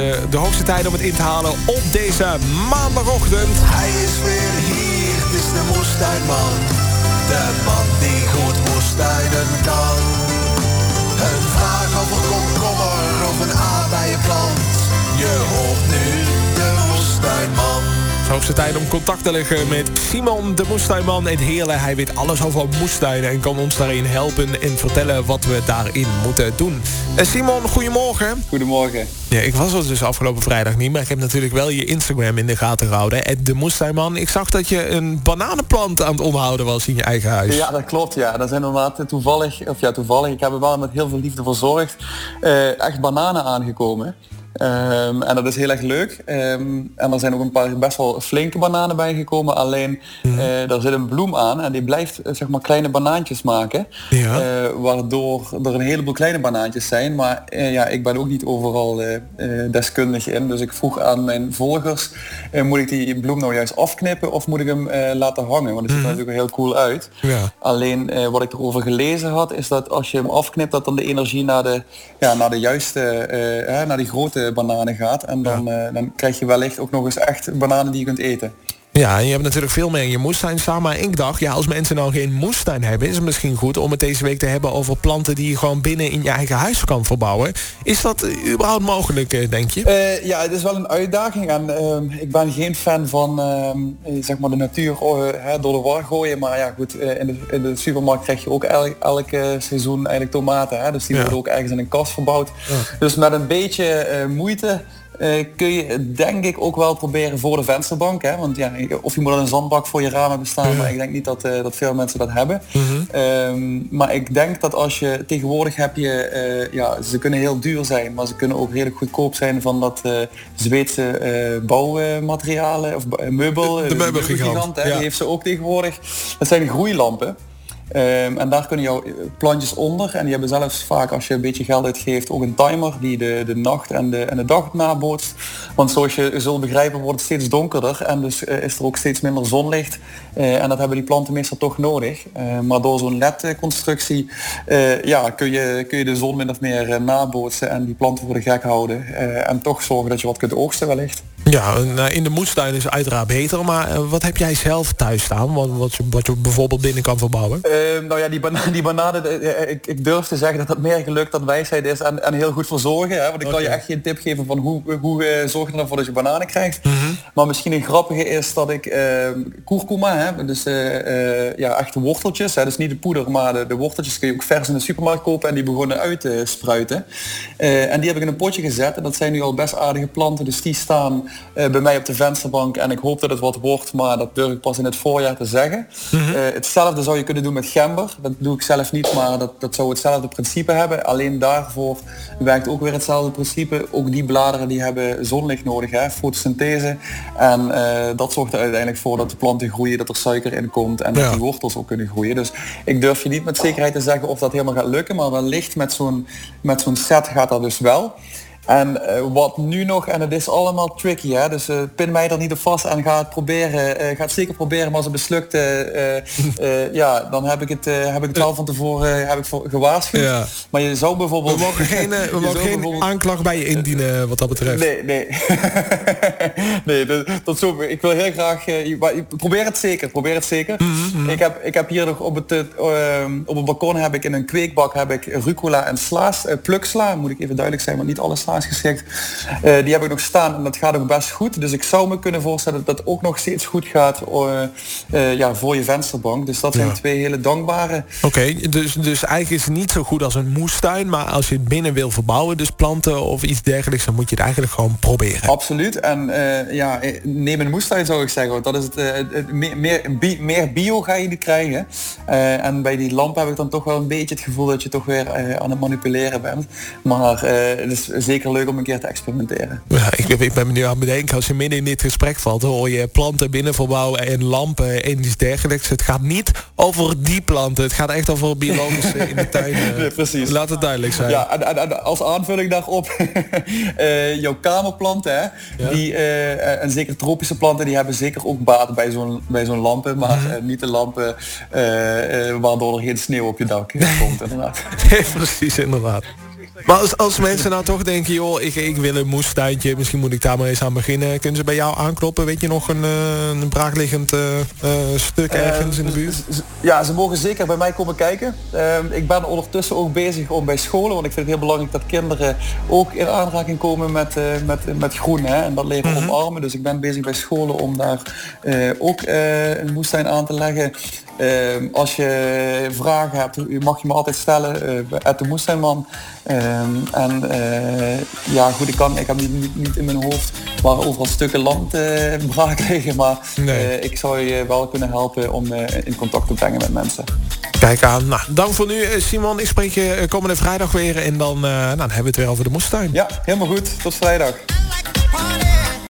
de hoogste tijd om het in te halen op deze maandagochtend. Hij is weer hier, het is de moestuinman. De man die goed moestuinen kan. Een vraag over komkommer of een aardbeienplant. Je hoort nu de moestuinman. De hoogste tijd om contact te leggen met Simon de moestuinman uit Heerlen. Hij weet alles over moestuinen en kan ons daarin helpen en vertellen wat we daarin moeten doen. Simon, goedemorgen. Goedemorgen. Ja, ik was er dus afgelopen vrijdag niet, maar ik heb natuurlijk wel je Instagram in de gaten gehouden. De moestuinman. Ik zag dat je een bananenplant aan het onderhouden was in je eigen huis. Ja, dat klopt. Ja, dat zijn inderdaad toevallig. Ik heb er wel met heel veel liefde verzorgd. Echt bananen aangekomen. En dat is heel erg leuk. En er zijn ook een paar best wel flinke bananen bijgekomen. Alleen daar zit een bloem aan en die blijft zeg maar kleine banaantjes maken. Ja. Waardoor er een heleboel kleine banaantjes zijn. Maar ja, ik ben ook niet overal deskundig in. Dus ik vroeg aan mijn volgers, moet ik die bloem nou juist afknippen of moet ik hem laten hangen? Want het ziet er natuurlijk heel cool uit. Ja. Alleen wat ik erover gelezen had, is dat als je hem afknipt, dat dan de energie naar de juiste, naar die grote bananen gaat. En dan krijg je wellicht ook nog eens echt bananen die je kunt eten. Ja, en je hebt natuurlijk veel meer in je moestuin staan. Maar ik dacht, ja, als mensen nou geen moestuin hebben, is het misschien goed om het deze week te hebben over planten die je gewoon binnen in je eigen huis kan verbouwen. Is dat überhaupt mogelijk, denk je? Ja, het is wel een uitdaging. En ik ben geen fan van zeg maar de natuur door de war gooien. Maar ja, goed, in de supermarkt krijg je ook elk seizoen eigenlijk tomaten. Hè? Dus die worden ook ergens in een kast verbouwd. Ja. Dus met een beetje moeite kun je denk ik ook wel proberen voor de vensterbank. Hè? Want ja, of je moet er een zandbak voor je ramen bestaan, maar ik denk niet dat veel mensen dat hebben. Maar ik denk dat als je tegenwoordig heb je, ze kunnen heel duur zijn, maar ze kunnen ook redelijk goedkoop zijn van dat Zweedse bouwmaterialen of meubel. De meubelgigant. Die heeft ze ook tegenwoordig. Dat zijn groeilampen. En daar kunnen jouw plantjes onder en die hebben zelfs vaak, als je een beetje geld uitgeeft, ook een timer die de nacht en de dag nabootst. Want zoals je zult begrijpen wordt het steeds donkerder en dus is er ook steeds minder zonlicht. En dat hebben die planten meestal toch nodig. Maar door zo'n LED-constructie kun je de zon min of meer nabootsen en die planten voor de gek houden. En toch zorgen dat je wat kunt oogsten wellicht. Ja, in de moestuin is uiteraard beter, maar wat heb jij zelf thuis staan? Wat je bijvoorbeeld binnen kan verbouwen? Nou ja, die bananen, ik durf te zeggen dat dat meer geluk dan wijsheid is en heel goed verzorgen. Hè? Want ik kan je echt geen tip geven van hoe zorg je ervoor dat je bananen krijgt. Maar misschien een grappige is dat ik kurkuma heb, dus echte worteltjes. Hè? Dus niet de poeder, maar de worteltjes kun je ook vers in de supermarkt kopen en die begonnen uit te spruiten. En die heb ik in een potje gezet en dat zijn nu al best aardige planten. Dus die staan bij mij op de vensterbank en ik hoop dat het wat wordt, maar dat durf ik pas in het voorjaar te zeggen. Hetzelfde zou je kunnen doen met gember. Dat doe ik zelf niet, maar dat zou hetzelfde principe hebben. Alleen daarvoor werkt ook weer hetzelfde principe. Ook die bladeren die hebben zonlicht nodig, hè? Fotosynthese. En dat zorgt er uiteindelijk voor dat de planten groeien, dat er suiker in komt en dat die wortels ook kunnen groeien. Dus ik durf je niet met zekerheid te zeggen of dat helemaal gaat lukken, maar wellicht met zo'n set gaat dat dus wel. En wat nu nog, en het is allemaal tricky, hè? Dus pin mij er niet op vast en ga het zeker proberen, maar als het mislukt, dan heb ik het wel van tevoren gewaarschuwd. Ja. Maar je zou bijvoorbeeld... We mogen geen aanklacht bij je indienen wat dat betreft. Nee. Nee, dat zo. Ik wil heel graag... probeer het zeker. Ik heb hier nog op het balkon heb ik in een kweekbak heb ik rucola en slaas, pluksla, moet ik even duidelijk zijn, maar niet alle slaas geschikt. Die heb ik nog staan en dat gaat ook best goed. Dus ik zou me kunnen voorstellen dat dat ook nog steeds goed gaat voor je vensterbank. Dus dat zijn twee hele dankbare. Oké, dus eigenlijk is het niet zo goed als een moestuin, maar als je het binnen wil verbouwen, dus planten of iets dergelijks, dan moet je het eigenlijk gewoon proberen. Absoluut. En neem een moestuin zou ik zeggen. Want dat is het meer bio ga je die krijgen. En bij die lamp heb ik dan toch wel een beetje het gevoel dat je toch weer aan het manipuleren bent. Maar het is zeker leuk om een keer te experimenteren. Ja, ik ben me nu aan het bedenken, als je midden in dit gesprek valt, hoor je planten binnen verbouwen en lampen en iets dergelijks. Het gaat niet over die planten, het gaat echt over biologische in de tuin. Nee, precies. Laat het duidelijk zijn. Ja, en als aanvulling daarop, jouw kamerplanten, hè, die, en zeker tropische planten, die hebben zeker ook baat bij zo'n lampen, maar niet de lampen waardoor er geen sneeuw op je dak komt, inderdaad. Nee, precies, inderdaad. Maar als mensen nou toch denken, joh, ik wil een moestuintje, misschien moet ik daar maar eens aan beginnen. Kunnen ze bij jou aankloppen? Weet je nog een braakliggend stuk ergens in de buurt? Ja, ze mogen zeker bij mij komen kijken. Ik ben ondertussen ook bezig om bij scholen, want ik vind het heel belangrijk dat kinderen ook in aanraking komen met groen, hè, en dat leren omarmen. Dus ik ben bezig bij scholen om daar ook een moestuin aan te leggen. Als je vragen hebt, mag je me altijd stellen uit de moestuinman. Ja goed, ik heb niet in mijn hoofd waar overal stukken land braak liggen, maar ik zou je wel kunnen helpen om in contact te brengen met mensen. Kijk aan. Nou, dank voor nu, Simon. Ik spreek je komende vrijdag weer en dan hebben we het weer over de moestuin. Ja, helemaal goed. Tot vrijdag.